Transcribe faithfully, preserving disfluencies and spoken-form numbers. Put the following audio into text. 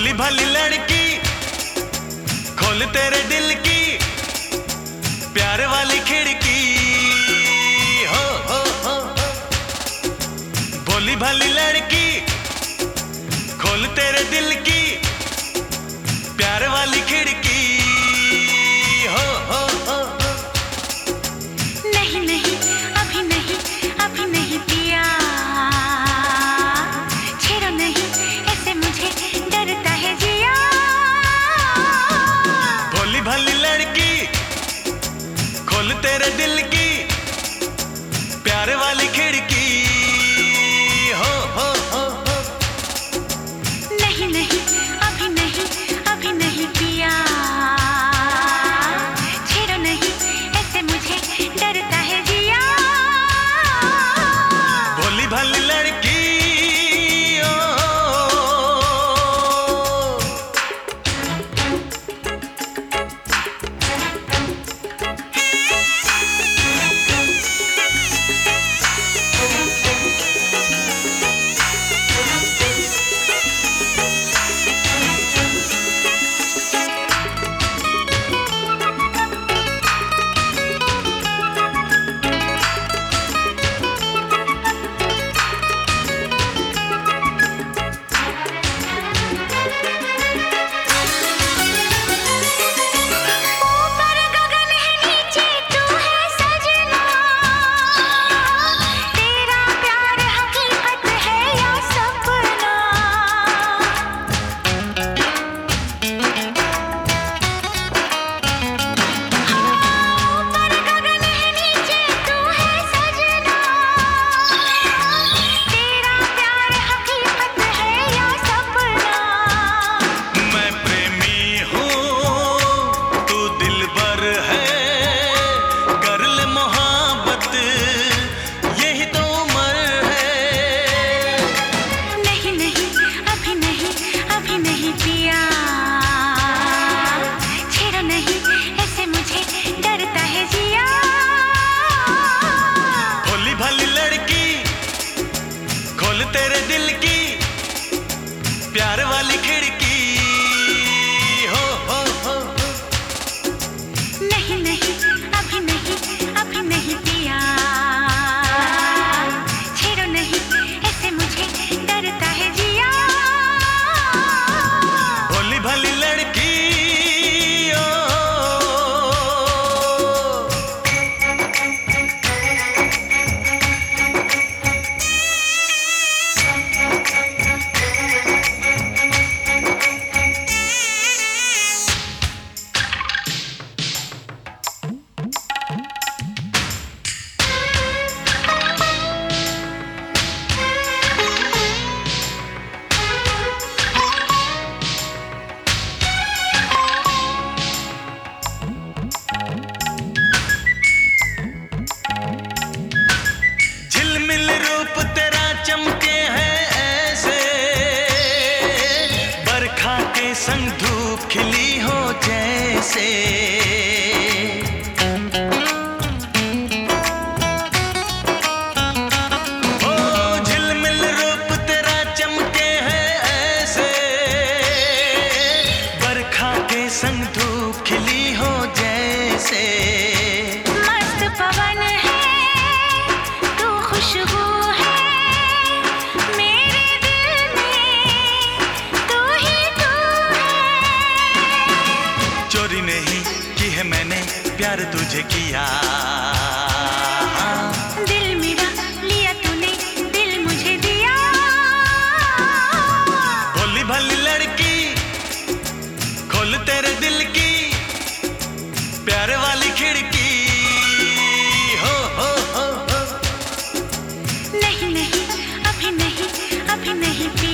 भोली भाली लड़की खोल तेरे दिल की प्यार वाली खिड़की हो हो हो भोली भाली लड़की खोल तेरे दिल की प्यार वाली खिड़की हो हो हो नहीं नहीं अभी नहीं अभी नहीं पिया छेड़ो नहीं ऐसे मुझे डरता है जिया भोली भाली लड़की खोल तेरे दिल की प्यार वाली खिड़की हो हो हो हो नहीं नहीं अभी नहीं अभी नहीं पिया छेड़ो नहीं ऐसे मुझे डरता है जिया भोली भाली लड़की ओ, ऊपर गगन है नीचे तू है सजना तेरा प्यार हकीकत है या सपना ऊपर गगन है नीचे तू है सजना तेरा प्यार हकीकत है या सपना मैं प्रेमी हूँ तू दिलबर है कर ले मोहब्बत यही तो उम्र है नहीं नहीं अभी नहीं अभी नहीं पिया छेड़ो नहीं ऐसे मुझे डरता है जिया भोली भाली लड़की खोल तेरे दिल की प्यार वाली खिड़की हो हो हो हो नहीं नहीं अभी नहीं अभी नहीं पिया छेड़ो नहीं ऐसे मुझे डरता है जिया भोली भाली लड़की ओ, झिलमिल रूप तेरा चमके है ऐसे बरखा के संग धूप खिली हो जैसे ओ झिलमिल रूप तेरा चमके है ऐसे बरखा के संग धूप खिली हो जैसे मस्त पवन है तू खुशबू है मेरे दिल में तू ही तू है चोरी नहीं की है मैंने प्यार तुझे किया दिल मेरा लिया तूने दिल मुझे दिया भोली भाली लड़की खोल तेरे दिल की प्यार वाली खिड़की हो हो हो हो नहीं नहीं अभी नहीं अभी नहीं पिया